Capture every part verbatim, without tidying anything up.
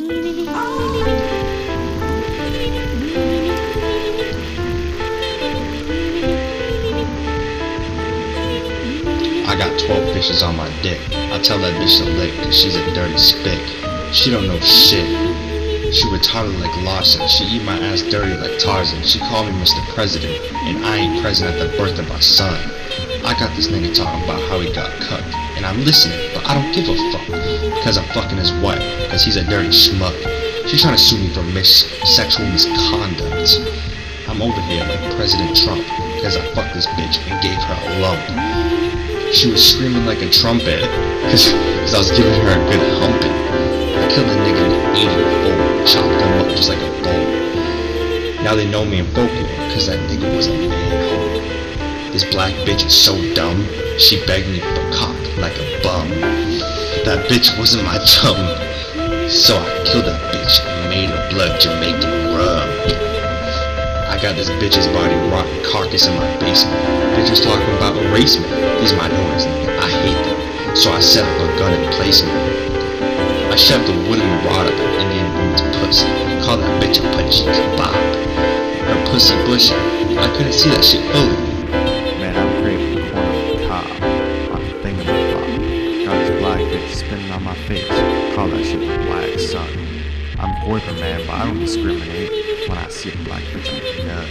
I got twelve fishes on my dick. I tell that bitch to lick, cause she's a dirty spick. She don't know shit. She retarded like Larson. She eat my ass dirty like Tarzan. She called me Mister President, and I ain't present at the birth of my son. I got this nigga talking about how he got cut, and I'm listening, but I don't give a fuck, cause I'm fucking his wife, cause he's a dirty schmuck. She's trying to sue me for mis sexual misconduct. I'm over here like President Trump, cause I fucked this bitch and gave her a lump. She was screaming like a trumpet, cause, cause I was giving her a good humping. I killed a nigga in eighty-four, chopped him up just like a bone. Now they know me in folklore, cause that nigga was a man-hoe. This black bitch is so dumb, she begged me for cock like a bum. That bitch wasn't my chum, so I killed that bitch and made her blood Jamaican rum. I got this bitch's body rotten carcass in my basement. Bitches talking about erasement. These minorities, nigga, I hate them. So I set up a gun and placement. I shoved a wooden rod up an Indian woman's pussy. Call that bitch a pudgy kebab. Her pussy bushy. I couldn't see that shit fully. Man, I'm craving the corner of the cob on the thing of the flop. Got this black bitch spinning on my face. Call that shit the black sun. I'm Gorgon, man, but I don't discriminate. When I see a black bitch, I'm nut.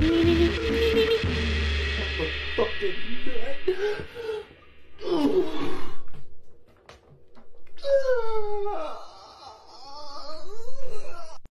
Fucking nut.